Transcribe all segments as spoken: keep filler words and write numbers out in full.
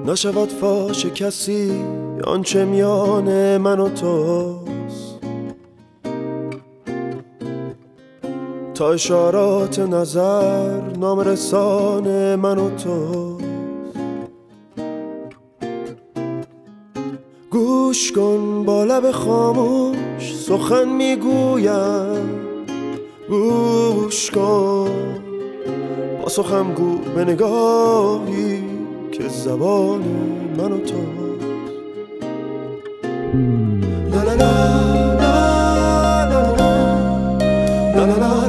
نشود فاش کسی آنچه میان من و توست، تا اشارات نظر نام رسان من و توست. گوش کن با لب خاموش سخن میگویم، گوش کن با سخم گو به نگاهی که زبان من و توست. لا لا لا لا لا لا لا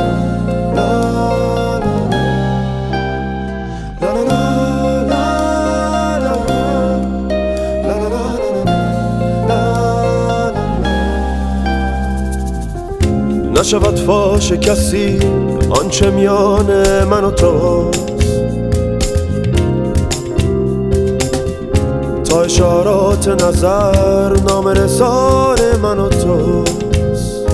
نشود فاش کسی آنچه میان من و توست، تا اشارات نظر نام رسان من و توست.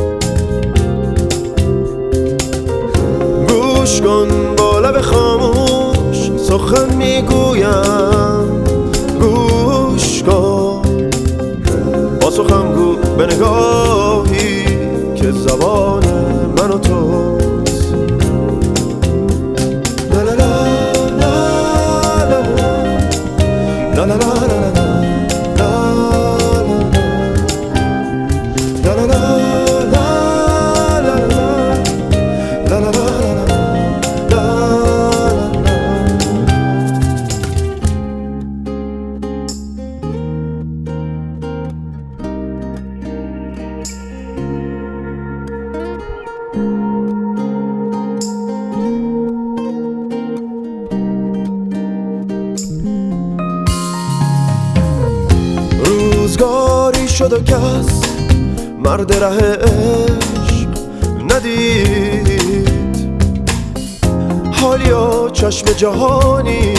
گوش کن با لب خاموش سخن میگویم، گوش کن با سخن گو به نگاهی که زبان من و توست. لا لا لا لا لا لا لا لا روزگاری شد و کس مرد ره عشق ندید، حالیا چشم جهانی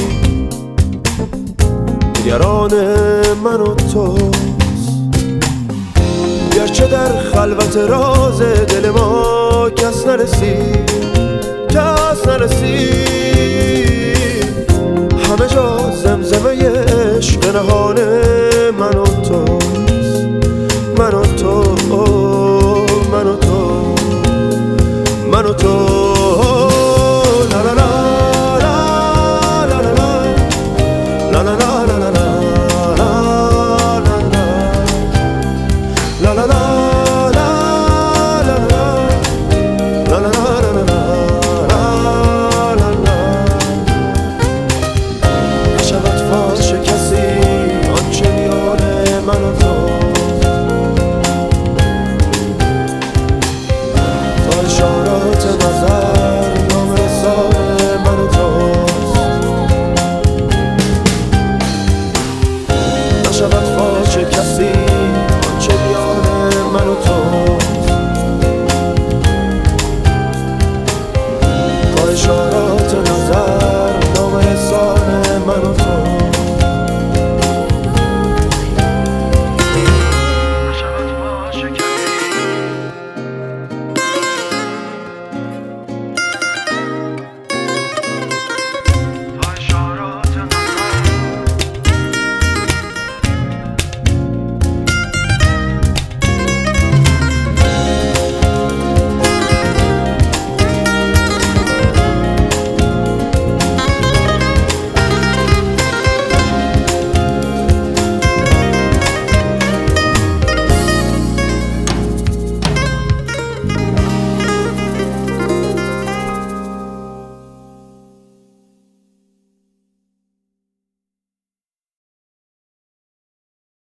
نگران من و توست. گرچه در خلوت راز دل ما کس نرسید، کس نرسید